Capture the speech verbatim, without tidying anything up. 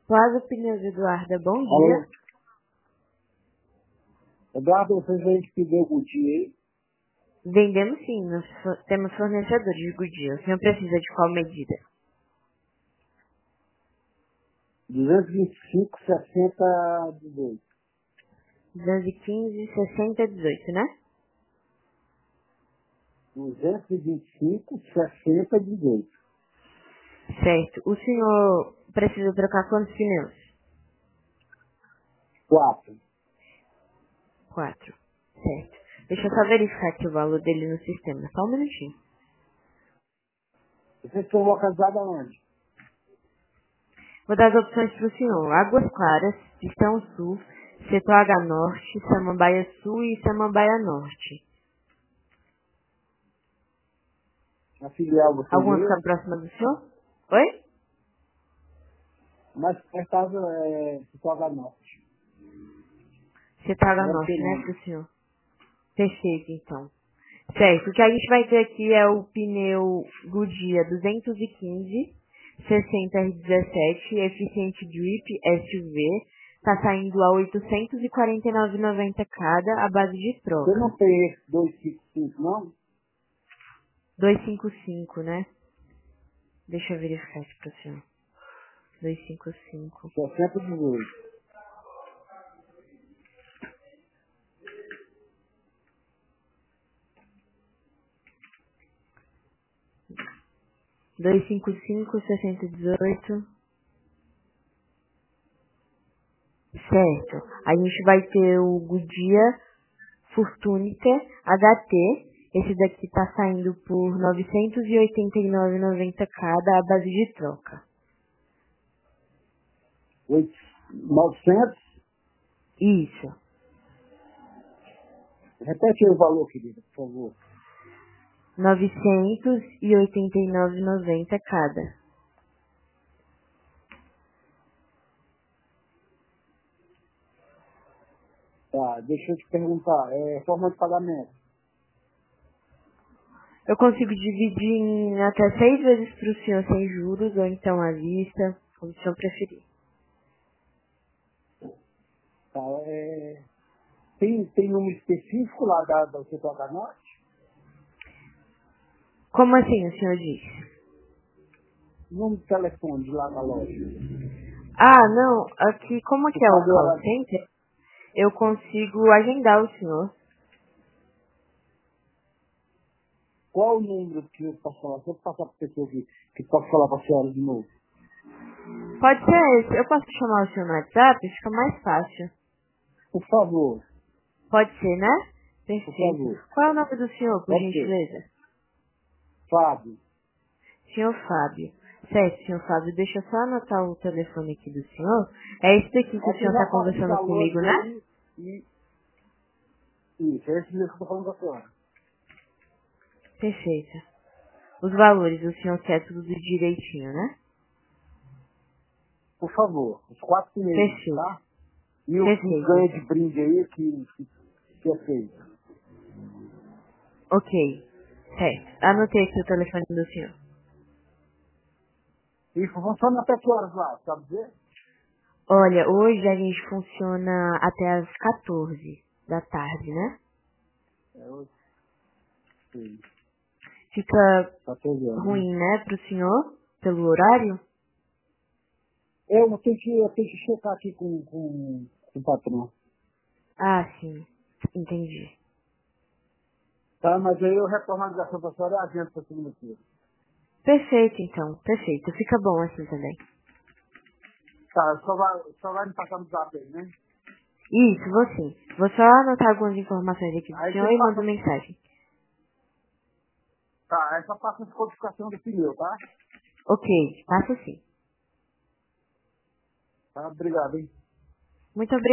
Plaza Pneus Eduarda, bom Alô? dia. Eduardo, vocês vendem pneu Goodyear aí? Vendemos sim, nós fo- temos fornecedores de Goodyear. O senhor precisa de qual medida? duzentos e vinte e cinco, sessenta, dezoito. duzentos e quinze, sessenta, dezoito, né? duzentos e vinte e cinco, sessenta, dezoito. Certo. O senhor precisa trocar quantos pneus? quatro. Quatro. Certo. Deixa eu só verificar aqui o valor dele no sistema. Só um minutinho. Vocês estão localizados aonde? Vou dar as opções para o senhor. Águas Claras, Pistão Sul, Setor H Norte, Samambaia Sul e Samambaia Norte. Na filial vocês Alguma aí, fica né? próxima do senhor? Oi? Mas por causa é Situada Norte. Setor H Deve Norte, ter né, nome. para o senhor? Perfeito, então. Certo, o que a gente vai ter aqui é o pneu Goodyear duzentos e quinze, sessenta R dezessete, eficiente grip S U V, tá saindo a oitocentos e quarenta e nove reais e noventa cada, a base de Você troca. não tem esse duzentos e cinquenta e cinco, não? duzentos e cinquenta e cinco, né? Deixa eu verificar aqui pro senhor. duzentos e cinquenta e cinco. sessenta, dezoito. duzentos e cinquenta e cinco, sessenta e dezoito. Certo. A gente vai ter o Goodyear Fortunica H T. Esse daqui tá saindo por novecentos e oitenta e nove reais e noventa cada, a base de troca. oito, novecentos. Isso. Repete aí o valor, querida, por favor. novecentos e oitenta e nove reais e noventa cada. Tá, deixa eu te perguntar. É forma de pagamento. Eu consigo dividir em até seis vezes pro senhor sem juros, ou então à vista, como o senhor preferir. Tá, é... Tem, tem número específico lá da, do setor da Norte? Como assim o senhor disse? Número de telefone de lá da loja. Ah, não, aqui, como Tu que é o pode call falar center, eu consigo agendar o senhor. qual o número que eu posso falar? Se eu passar para a pessoa que, que pode falar para a senhora de novo. Pode ser esse, eu posso chamar o senhor no WhatsApp, fica mais fácil. Por favor, Pode ser, né? por Perfeito. favor. Qual é o nome do senhor, por Pode ser. gentileza? Fábio. Senhor Fábio. Certo, senhor Fábio, deixa eu só anotar o telefone aqui do senhor. É esse daqui que o Aqui senhor está já passa os conversando comigo, valores né? aí e isso, é esse mesmo que eu estou falando com a senhora. Perfeito. Os valores, o senhor quer tudo direitinho, né? Por favor, os quatro primeiros, Perfeito. tá? E o que Perfeito, ganha então. de brinde aí que, que, que é feito. Ok. Certo. Anotei aqui o telefone do senhor. Isso, funciona até que horas lá, sabe dizer? Olha, hoje a gente funciona até as quatorze da tarde, né? É, eu sei. Fica quatorze anos, né? ruim, né, pro senhor? Pelo horário? Eu tenho que, eu tenho que checar aqui com, com, com o patrão. Ah, sim. Entendi. Tá, mas aí eu retorno a ligação para a senhora e agendo para segunda-feira. Perfeito, então. Perfeito. Fica bom assim também. Tá, só vai, só vai me passar no zap aí, né? Isso, vou sim. Vou só anotar algumas informações aqui do Aí senhor você e mando passa, mensagem. tá, aí só passa essa codificação do pneu, tá? Ok, passa sim. Tá, obrigado, hein? Muito obrigada.